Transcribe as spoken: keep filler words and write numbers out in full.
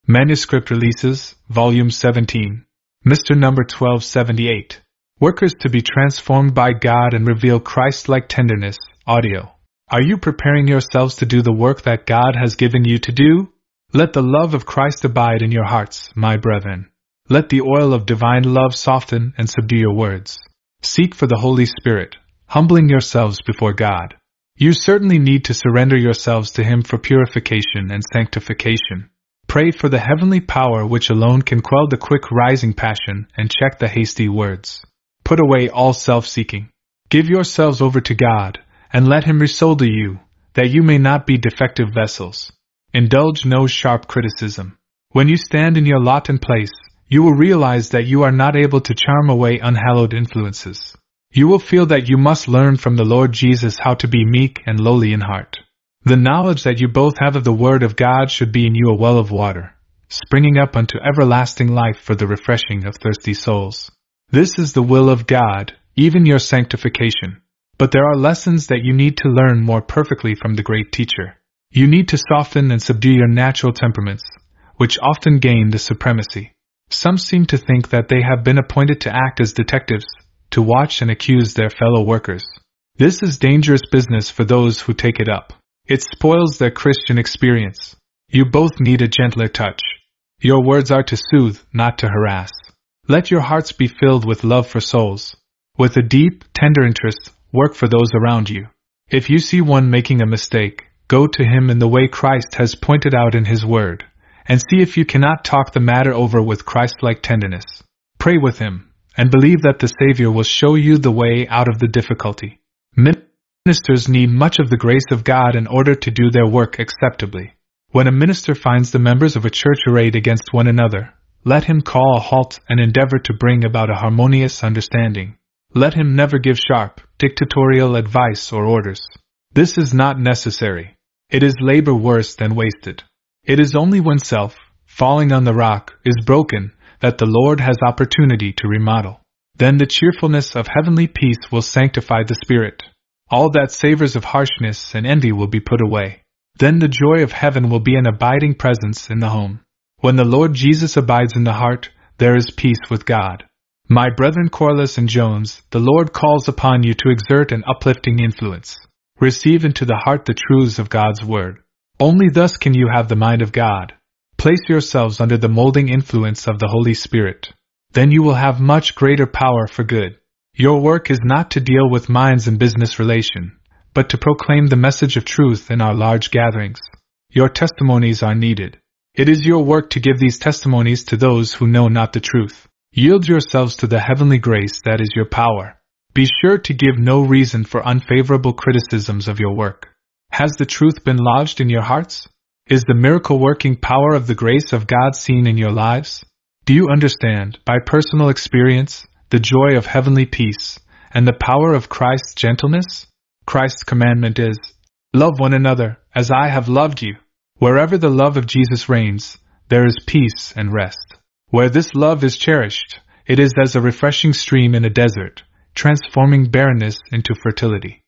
Manuscript Releases, Volume seventeen. Mister Number twelve seventy-eight. Workers to be transformed by God and reveal Christ-like tenderness, audio. Are you preparing yourselves to do the work that God has given you to do? Let the love of Christ abide in your hearts, my brethren. Let the oil of divine love soften and subdue your words. Seek for the Holy Spirit, humbling yourselves before God. You certainly need to surrender yourselves to Him for purification and sanctification. Pray for the heavenly power which alone can quell the quick rising passion and check the hasty words. Put away all self-seeking. Give yourselves over to God, and let Him resolder you, that you may not be defective vessels. Indulge no sharp criticism. When you stand in your lot and place, you will realize that you are not able to charm away unhallowed influences. You will feel that you must learn from the Lord Jesus how to be meek and lowly in heart. The knowledge that you both have of the Word of God should be in you a well of water, springing up unto everlasting life for the refreshing of thirsty souls. This is the will of God, even your sanctification. But there are lessons that you need to learn more perfectly from the great teacher. You need to soften and subdue your natural temperaments, which often gain the supremacy. Some seem to think that they have been appointed to act as detectives, to watch and accuse their fellow workers. This is dangerous business for those who take it up. It spoils their Christian experience. You both need a gentler touch. Your words are to soothe, not to harass. Let your hearts be filled with love for souls. With a deep, tender interest, work for those around you. If you see one making a mistake, go to him in the way Christ has pointed out in His Word, and see if you cannot talk the matter over with Christ-like tenderness. Pray with him, and believe that the Savior will show you the way out of the difficulty. Ministers need much of the grace of God in order to do their work acceptably. When a minister finds the members of a church arrayed against one another, let him call a halt and endeavor to bring about a harmonious understanding. Let him never give sharp, dictatorial advice or orders. This is not necessary. It is labor worse than wasted. It is only when self, falling on the rock, is broken, that the Lord has opportunity to remodel. Then the cheerfulness of heavenly peace will sanctify the spirit. All that savors of harshness and envy will be put away. Then the joy of heaven will be an abiding presence in the home. When the Lord Jesus abides in the heart, there is peace with God. My brethren Corliss and Jones, the Lord calls upon you to exert an uplifting influence. Receive into the heart the truths of God's Word. Only thus can you have the mind of God. Place yourselves under the molding influence of the Holy Spirit. Then you will have much greater power for good. Your work is not to deal with minds in business relation, but to proclaim the message of truth in our large gatherings. Your testimonies are needed. It is your work to give these testimonies to those who know not the truth. Yield yourselves to the heavenly grace that is your power. Be sure to give no reason for unfavorable criticisms of your work. Has the truth been lodged in your hearts? Is the miracle-working power of the grace of God seen in your lives? Do you understand, by personal experience, the joy of heavenly peace, and the power of Christ's gentleness? Christ's commandment is, love one another, as I have loved you. Wherever the love of Jesus reigns, there is peace and rest. Where this love is cherished, it is as a refreshing stream in a desert, transforming barrenness into fertility.